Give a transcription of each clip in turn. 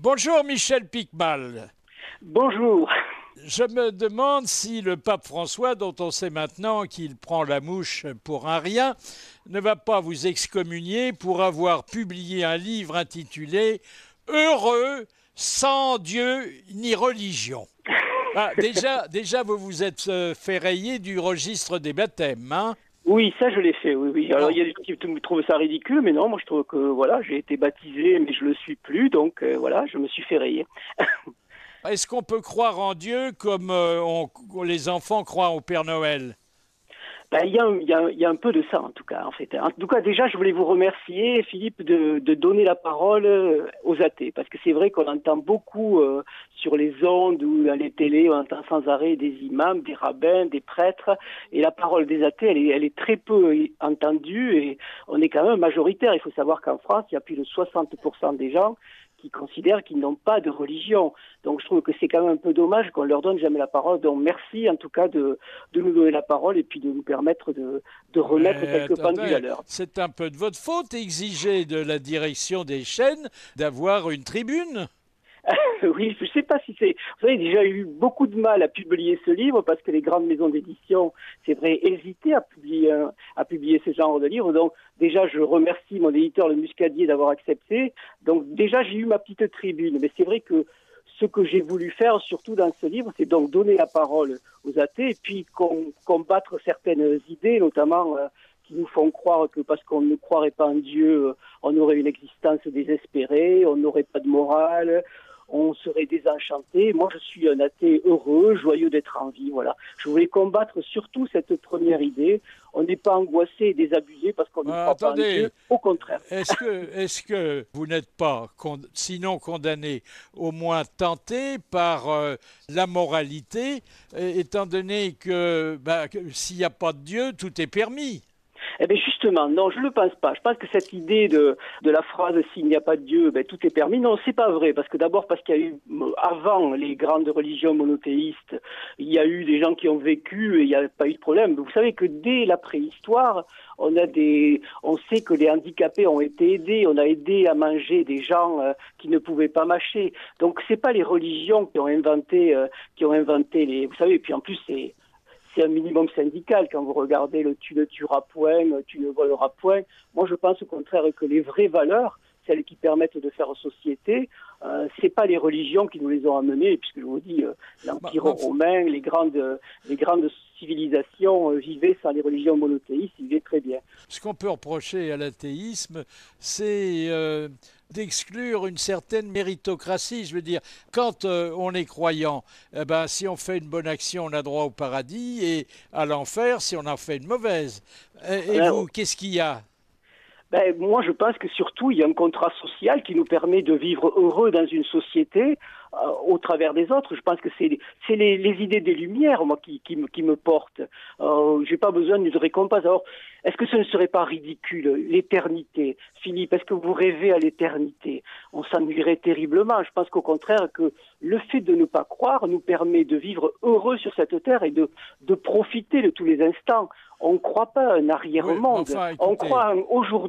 Bonjour Michel Piquemal. Bonjour. Je me demande si le pape François, dont on sait maintenant qu'il prend la mouche pour un rien, ne va pas vous excommunier pour avoir publié un livre intitulé Heureux sans Dieu ni religion. Ah, déjà, vous vous êtes fait rayer du registre des baptêmes, hein? Oui, ça je l'ai fait, oui, oui. Alors Bon. il y a des gens qui trouvent ça ridicule, mais non, moi je trouve que voilà, j'ai été baptisé, mais je le suis plus, donc voilà, je me suis fait rayer. Est-ce qu'on peut croire en Dieu comme les enfants croient au Père Noël? Ben, il y a un peu de ça en tout cas, en fait. En tout cas, déjà, je voulais vous remercier, Philippe, de donner la parole aux athées, parce que c'est vrai qu'on entend beaucoup sur les ondes ou dans les télés, on entend sans arrêt des imams, des rabbins, des prêtres, et la parole des athées, elle est très peu entendue, et on est quand même majoritaire. Il faut savoir qu'en France, il y a plus de 60% des gens qui considèrent qu'ils n'ont pas de religion. Donc je trouve que c'est quand même un peu dommage qu'on leur donne jamais la parole. Donc merci en tout cas de nous donner la parole et puis de nous permettre de remettre Mais quelques pendules à attendez, l'heure. c'est un peu de votre faute, exiger de la direction des chaînes d'avoir une tribune. Oui, je ne sais pas si c'est... Vous savez, déjà eu beaucoup de mal à publier ce livre parce que les grandes maisons d'édition, c'est vrai, hésitaient à publier ce genre de livre. Donc déjà, je remercie mon éditeur, le Muscadier, d'avoir accepté. Donc déjà, j'ai eu ma petite tribune. Mais c'est vrai que ce que j'ai voulu faire, surtout dans ce livre, c'est donc donner la parole aux athées et puis combattre certaines idées, notamment qui nous font croire que parce qu'on ne croirait pas en Dieu, on aurait une existence désespérée, on n'aurait pas de morale, on serait désenchanté. Moi, je suis un athée heureux, joyeux d'être en vie. Voilà. Je voulais combattre surtout cette première idée. On n'est pas angoissé et désabusé parce qu'on ne croit pas en Attendez, Dieu. Au contraire. est-ce que vous n'êtes pas, sinon condamné, au moins tenté par la moralité, étant donné que s'il n'y a pas de Dieu, tout est permis? Eh bien justement, non, je ne le pense pas. Je pense que cette idée de la phrase s'il n'y a pas de Dieu, ben, tout est permis. Non, c'est pas vrai. Parce que d'abord, parce qu'il y a eu, avant les grandes religions monothéistes, il y a eu des gens qui ont vécu et il n'y a pas eu de problème. Vous savez que dès la préhistoire, on sait que les handicapés ont été aidés. On a aidé à manger des gens qui ne pouvaient pas mâcher. Donc c'est pas les religions qui ont inventé les, vous savez, et puis en plus c'est un minimum syndical. Quand vous regardez le tu ne tueras point, tu ne voleras point, moi je pense au contraire que les vraies valeurs, celles qui permettent de faire société, c'est pas les religions qui nous les ont amenées, puisque je vous dis, l'Empire romain, les grandes civilisations vivaient sans les religions monothéistes, ils vivaient très bien. Ce qu'on peut reprocher à l'athéisme, c'est d'exclure une certaine méritocratie. Je veux dire, quand on est croyant, eh ben, si on fait une bonne action, on a droit au paradis, et à l'enfer si on en fait une mauvaise. Et vous, qu'est-ce qu'il y a? Ben, moi, je pense que surtout, il y a un contrat social qui nous permet de vivre heureux dans une société au travers des autres. Je pense que c'est les idées des Lumières, moi, qui me portent. J'ai pas besoin d'une récompense. Alors, est-ce que ce ne serait pas ridicule, l'éternité? Philippe, est-ce que vous rêvez à l'éternité? On s'ennuierait terriblement. Je pense qu'au contraire, que le fait de ne pas croire nous permet de vivre heureux sur cette terre et de profiter de tous les instants. On ne croit pas à un arrière-monde. Oui, enfin, On écoutez, croit à un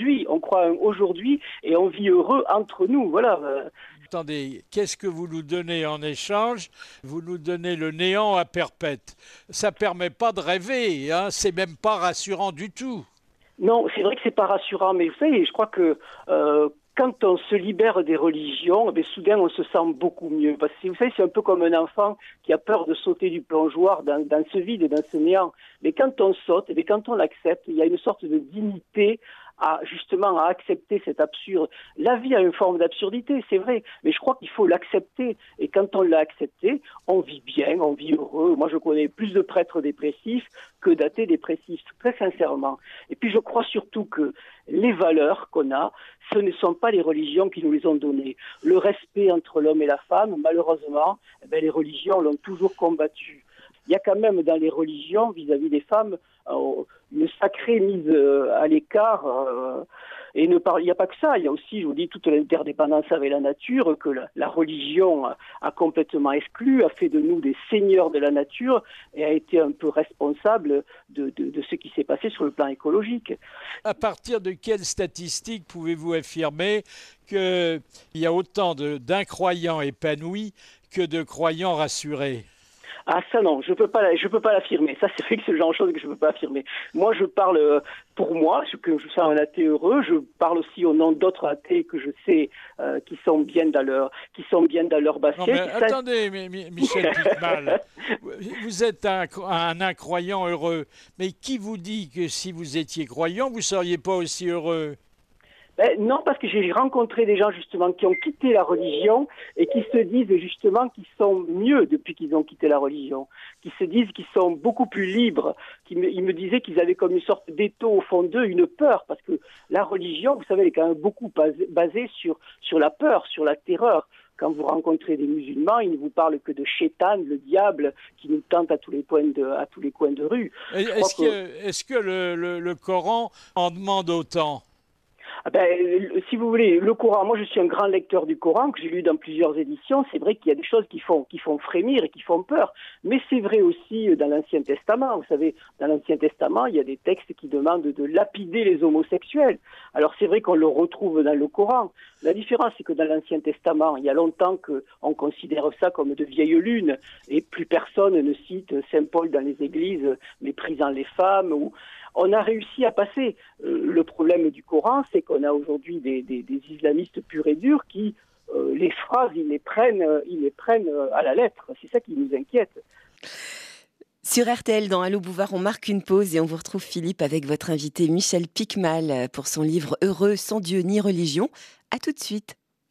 aujourd'hui et on vit heureux entre nous. Voilà. attendez, qu'est-ce que vous nous donnez en échange? Vous nous donnez le néant à perpète. Ça permet pas de rêver, hein? C'est même pas rassurant du tout. Non, c'est vrai que c'est pas rassurant, mais vous savez, je crois que quand on se libère des religions, eh soudain on se sent beaucoup mieux. Parce que vous savez, c'est un peu comme un enfant qui a peur de sauter du plongeoir dans ce vide, dans ce néant. Mais quand on saute, et quand on l'accepte, il y a une sorte de dignité justement à accepter cet absurde. La vie a une forme d'absurdité, c'est vrai, mais je crois qu'il faut l'accepter. Et quand on l'a accepté, on vit bien, on vit heureux. Moi, je connais plus de prêtres dépressifs que d'athées dépressifs, très sincèrement. Et puis, je crois surtout que les valeurs qu'on a, ce ne sont pas les religions qui nous les ont données. Le respect entre l'homme et la femme, malheureusement, les religions l'ont toujours combattu. Il y a quand même dans les religions, vis-à-vis des femmes, une sacrée mise à l'écart. Et il n'y a pas que ça, il y a aussi, je vous dis, toute l'interdépendance avec la nature que la religion a complètement exclu, a fait de nous des seigneurs de la nature et a été un peu responsable de ce qui s'est passé sur le plan écologique. À partir de quelles statistiques pouvez-vous affirmer qu'il y a autant d'incroyants épanouis que de croyants rassurés? Ah ça non, je peux pas l'affirmer. Ça c'est vrai que c'est le genre de chose que je peux pas affirmer. Moi je parle pour moi, que je sois un athée heureux. Je parle aussi au nom d'autres athées que je sais qui sont bien dans leur basket. Non mais attendez, Michel Piquemal, vous êtes un incroyant heureux. Mais qui vous dit que si vous étiez croyant, vous seriez pas aussi heureux? Non, parce que j'ai rencontré des gens justement qui ont quitté la religion et qui se disent justement qu'ils sont mieux depuis qu'ils ont quitté la religion, qui se disent qu'ils sont beaucoup plus libres. Ils me disaient qu'ils avaient comme une sorte d'étau au fond d'eux, une peur, parce que la religion, vous savez, elle est quand même beaucoup basée sur la peur, sur la terreur. Quand vous rencontrez des musulmans, ils ne vous parlent que de Shaitan, le diable, qui nous tente à tous les coins de rue. Est-ce que le Coran en demande autant? Si vous voulez, le Coran, moi je suis un grand lecteur du Coran, que j'ai lu dans plusieurs éditions, c'est vrai qu'il y a des choses qui font frémir et qui font peur, mais c'est vrai aussi dans l'Ancien Testament. Vous savez, dans l'Ancien Testament, il y a des textes qui demandent de lapider les homosexuels. Alors c'est vrai qu'on le retrouve dans le Coran. La différence, c'est que dans l'Ancien Testament, il y a longtemps qu'on considère ça comme de vieilles lunes, et plus personne ne cite Saint Paul dans les églises, méprisant les femmes, ou... On a réussi à passer. Le problème du Coran, c'est qu'on a aujourd'hui des islamistes purs et durs qui, les phrases, ils les prennent à la lettre. C'est ça qui nous inquiète. Sur RTL, dans Allô Bouvard, on marque une pause et on vous retrouve, Philippe, avec votre invité Michel Piquemal pour son livre « Heureux sans Dieu ni religion ». À tout de suite.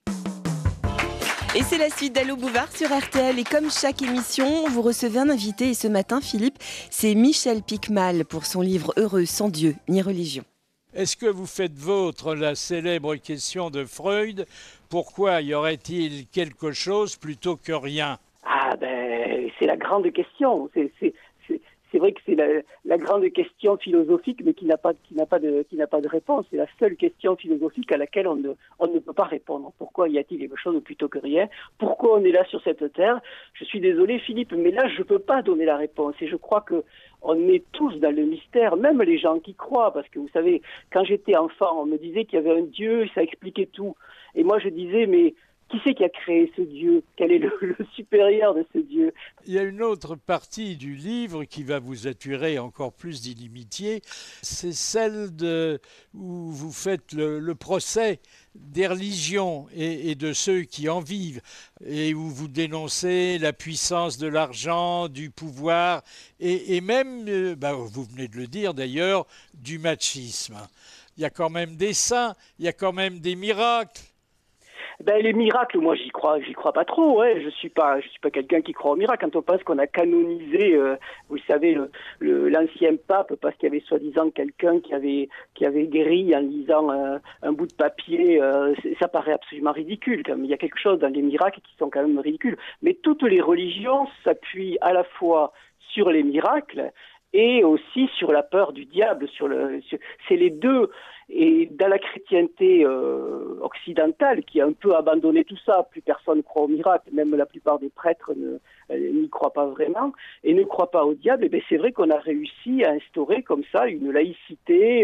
Et c'est la suite d'Allô Bouvard sur RTL. Et comme chaque émission, vous recevez un invité. Et ce matin, Philippe, c'est Michel Piquemal pour son livre « Heureux sans Dieu ni religion ». Est-ce que vous faites vôtre la célèbre question de Freud? Pourquoi y aurait-il quelque chose plutôt que rien? C'est la grande question. C'est vrai que c'est la grande question philosophique, mais qui n'a pas de réponse. C'est la seule question philosophique à laquelle on ne peut pas répondre. Pourquoi y a-t-il quelque chose plutôt que rien? Pourquoi on est là sur cette terre? Je suis désolé, Philippe, mais là, je ne peux pas donner la réponse. Et je crois que on est tous dans le mystère, même les gens qui croient. Parce que vous savez, quand j'étais enfant, on me disait qu'il y avait un Dieu, et ça expliquait tout. Et moi, je disais, mais... qui c'est qui a créé ce Dieu? Quel est le supérieur de ce Dieu? Il y a une autre partie du livre qui va vous attirer encore plus d'inimitié, c'est celle où vous faites le procès des religions et de ceux qui en vivent, et où vous dénoncez la puissance de l'argent, du pouvoir, et même, vous venez de le dire d'ailleurs, du machisme. Il y a quand même des saints, il y a quand même des miracles. Les miracles, moi j'y crois pas trop. Ouais. Je suis pas quelqu'un qui croit aux miracles. Quand on pense qu'on a canonisé, vous savez, l'ancien pape parce qu'il y avait soi-disant quelqu'un qui avait guéri en lisant un bout de papier, ça paraît absolument ridicule. Il y a quelque chose dans les miracles qui sont quand même ridicules. Mais toutes les religions s'appuient à la fois sur les miracles et aussi sur la peur du diable. C'est les deux. Et dans la chrétienté occidentale, qui a un peu abandonné tout ça, plus personne ne croit au miracle, même la plupart des prêtres n'y croient pas vraiment, et ne croient pas au diable, et c'est vrai qu'on a réussi à instaurer comme ça une laïcité,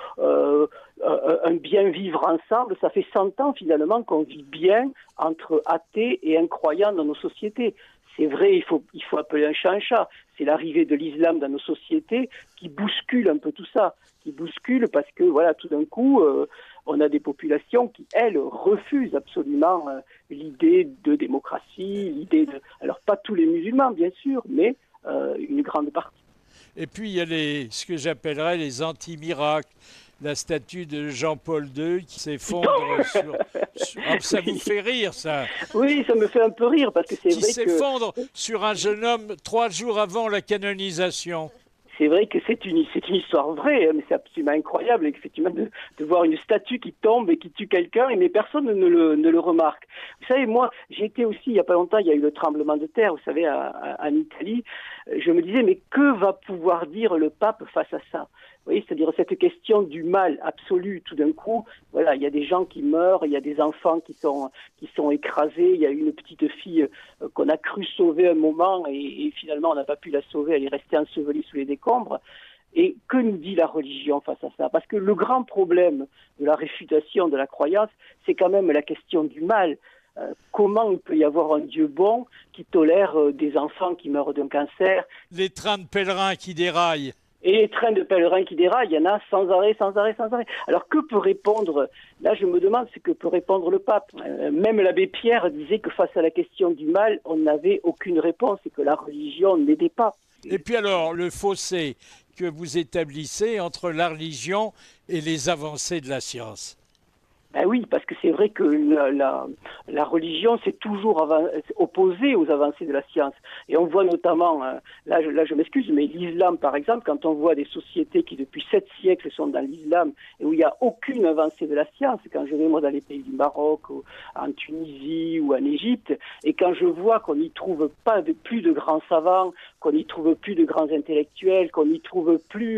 un bien vivre ensemble. Ça fait 100 ans finalement qu'on vit bien entre athées et incroyants dans nos sociétés. C'est vrai, il faut appeler un chat un chat. C'est l'arrivée de l'islam dans nos sociétés qui bouscule un peu tout ça, qui bouscule parce que voilà, tout d'un coup, on a des populations qui, elles, refusent absolument l'idée de démocratie, alors pas tous les musulmans bien sûr, mais une grande partie. Et puis il y a ce que j'appellerais les anti-miracles. La statue de Jean-Paul II qui s'effondre ça vous fait rire, ça? Oui, ça me fait un peu rire, parce que c'est vrai que... Qui s'effondre sur un jeune homme 3 jours avant la canonisation. c'est vrai que c'est une histoire vraie, hein, mais c'est absolument incroyable, effectivement, de voir une statue qui tombe et qui tue quelqu'un, mais personne ne le remarque. Vous savez, moi, j'ai été aussi, il n'y a pas longtemps, il y a eu le tremblement de terre, vous savez, en Italie. Je me disais, mais que va pouvoir dire le pape face à ça? Vous voyez, c'est-à-dire cette question du mal absolu, tout d'un coup, voilà, il y a des gens qui meurent, il y a des enfants qui sont écrasés, il y a une petite fille qu'on a cru sauver un moment et finalement on n'a pas pu la sauver, elle est restée ensevelie sous les décombres. Et que nous dit la religion face à ça? Parce que le grand problème de la réfutation de la croyance, c'est quand même la question du mal. Comment il peut y avoir un Dieu bon qui tolère des enfants qui meurent d'un cancer? Les trains de pèlerins qui déraillent. Et les trains de pèlerins qui déraillent, il y en a sans arrêt. Alors que peut répondre, là je me demande ce que peut répondre le pape. Même l'abbé Pierre disait que face à la question du mal, on n'avait aucune réponse et que la religion n'aidait pas. Et puis alors, le fossé que vous établissez entre la religion et les avancées de la science? Ben oui, parce que c'est vrai que la religion s'est toujours opposée aux avancées de la science. Et on voit notamment, là je m'excuse, mais l'islam par exemple, quand on voit des sociétés qui depuis 7 siècles sont dans l'islam et où il n'y a aucune avancée de la science, quand je vais moi dans les pays du Maroc, en Tunisie ou en Égypte, et quand je vois qu'on n'y trouve plus de grands savants, qu'on n'y trouve plus de grands intellectuels, qu'on n'y trouve plus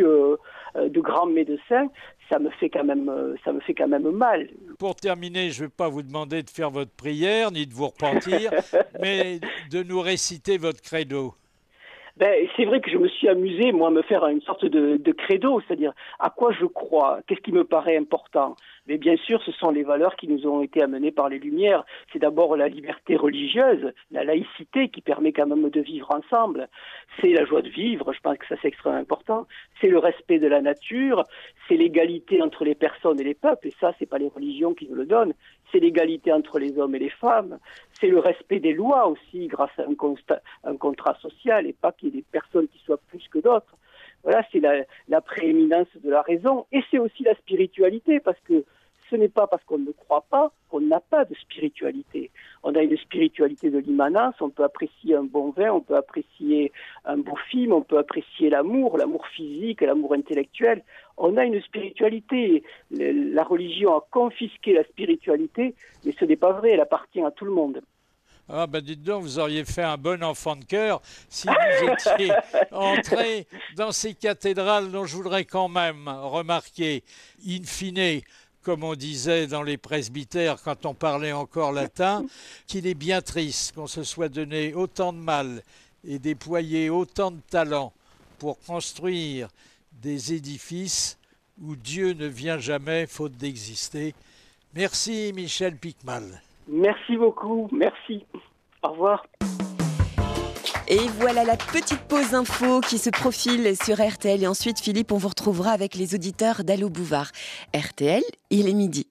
de grands médecins, ça me fait quand même mal. Pour terminer, je ne vais pas vous demander de faire votre prière, ni de vous repentir, mais de nous réciter votre credo. Ben, c'est vrai que je me suis amusé, moi, à me faire une sorte de credo, c'est-à-dire à quoi je crois, qu'est-ce qui me paraît important. Mais bien sûr, ce sont les valeurs qui nous ont été amenées par les Lumières. C'est d'abord la liberté religieuse, la laïcité qui permet quand même de vivre ensemble. C'est la joie de vivre, je pense que ça c'est extrêmement important. C'est le respect de la nature, c'est l'égalité entre les personnes et les peuples, et ça, c'est pas les religions qui nous le donnent. C'est l'égalité entre les hommes et les femmes. C'est le respect des lois aussi, grâce à un contrat social, et pas qu'il y ait des personnes qui soient plus que d'autres. Voilà, c'est la prééminence de la raison. Et c'est aussi la spiritualité, parce que ce n'est pas parce qu'on ne croit pas qu'on n'a pas de spiritualité. On a une spiritualité de l'immanence, on peut apprécier un bon vin, on peut apprécier un beau film, on peut apprécier l'amour physique, l'amour intellectuel. On a une spiritualité. La religion a confisqué la spiritualité, mais ce n'est pas vrai, elle appartient à tout le monde. Ah ben dites donc, vous auriez fait un bon enfant de cœur si vous étiez entré dans ces cathédrales dont je voudrais quand même remarquer, in fine, comme on disait dans les presbytères quand on parlait encore latin, qu'il est bien triste qu'on se soit donné autant de mal et déployé autant de talent pour construire des édifices où Dieu ne vient jamais faute d'exister. Merci Michel Piquemal. Merci beaucoup, merci. Au revoir. Et voilà la petite pause info qui se profile sur RTL. Et ensuite, Philippe, on vous retrouvera avec les auditeurs d'Allo Bouvard. RTL, il est midi.